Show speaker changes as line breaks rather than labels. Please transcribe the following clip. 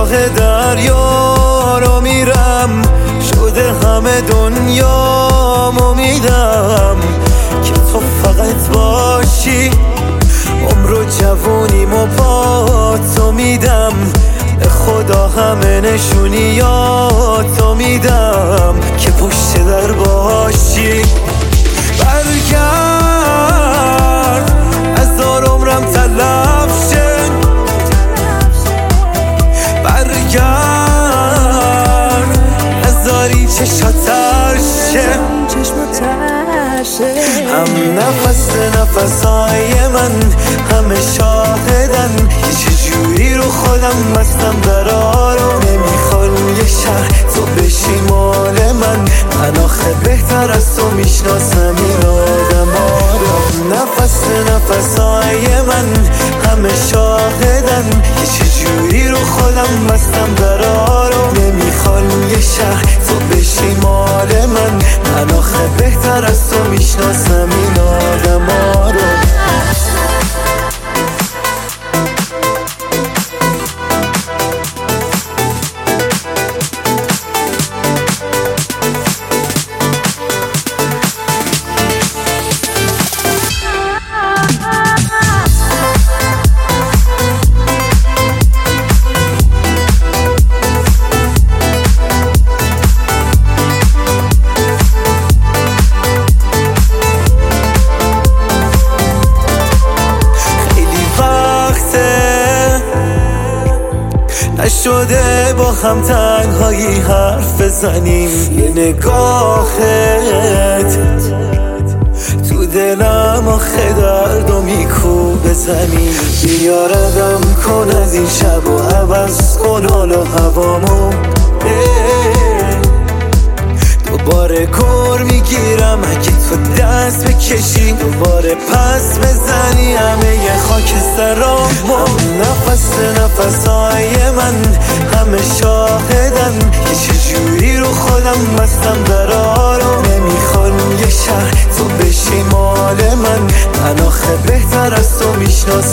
راه دریا رو میرم، شده همه دنیامو میدم که تو فقط باشی. عمر و جوونیمو با تو میدم، به خدا همه نشونیاتو میدم که پشت در باشی. برگرد هزار عمرم تلف شه، برگرد هزاری چشات تر شه، هم نفس نفسای من همه شاهدن که چجوری رو خودم بستم درارو. نمیخوان یه شهر تو بشی مال من آخه بهتر از تو میشناسم این آدم ها رو. نفس نفسای من همه شاهدن که چجوری رو خودم بستم درارو. نمیخوان یه شهر تو بشی مال من آخه بهتر از تو میشناسم این آدم ها رو. نشده با هم تنهایی حرف بزنیم، یه نگاهت تو دلم آخه دردو میکوبه زمین. بیا ردم کن از این شب و عوض کن حال و هوامو، دوباره کار میگیرم اگه تو دست بکشی، دوباره پس بزنی همه ی خاک سرامو. نفس نفسای من همه شاهدن که چجوری رو خودم بستم درارو. نمیخوان یه شهر تو بشی مال من آخه بهتر از تو میشناسم